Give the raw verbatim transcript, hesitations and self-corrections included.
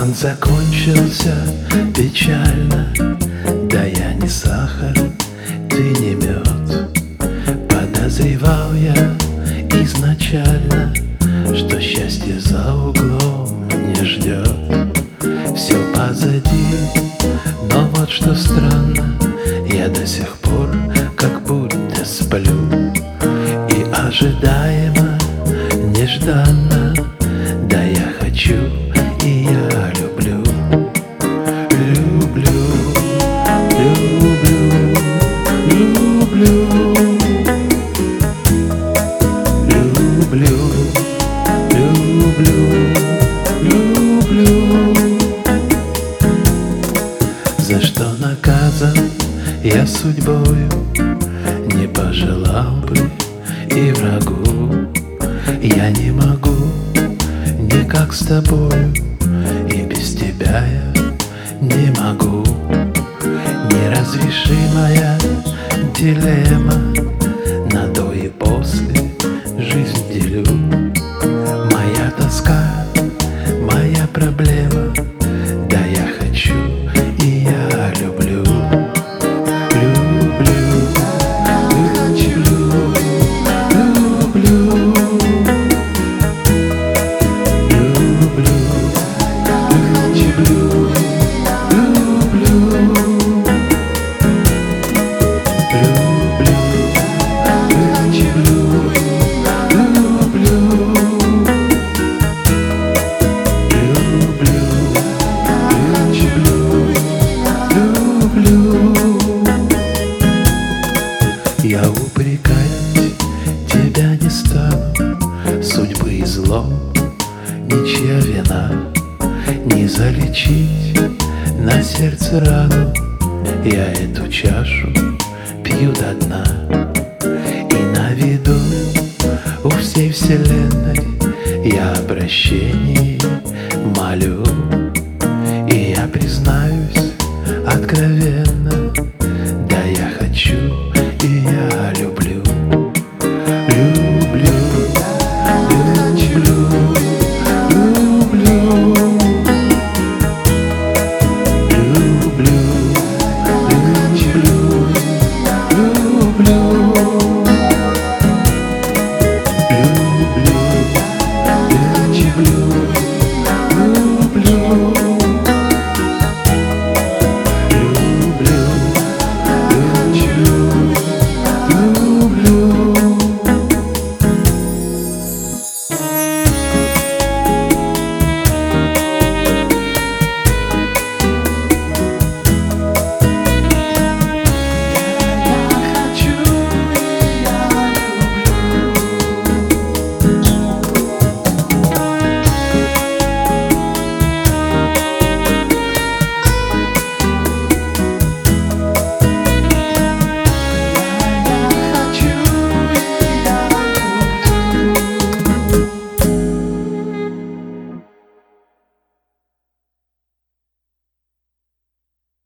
Он закончился печально. Да я не сахар, ты не мед. Подозревал я изначально, что счастье за углом не ждет. Все позади, но вот что странно, я до сих пор как будто сплю. И ожидаемо, нежданно, да я хочу и я люблю. Люблю, люблю, люблю. Люблю, люблю, люблю. За что наказан я судьбою, не пожелал бы и врагу. Я не могу никак с тобою, и без тебя я не могу. Неразрешимая дилемма, на до и после жизнь делю. Моя тоска, моя проблема, да я хочу и я люблю. Люблю, люблю, люблю. Люблю, люблю, люблю. Я упрекать тебя не стану, судьбы и злом ничья вина. Не залечить на сердце рану, я эту чашу пью до дна. И на виду у всей вселенной я о прощении молю. И я признаюсь откровенно,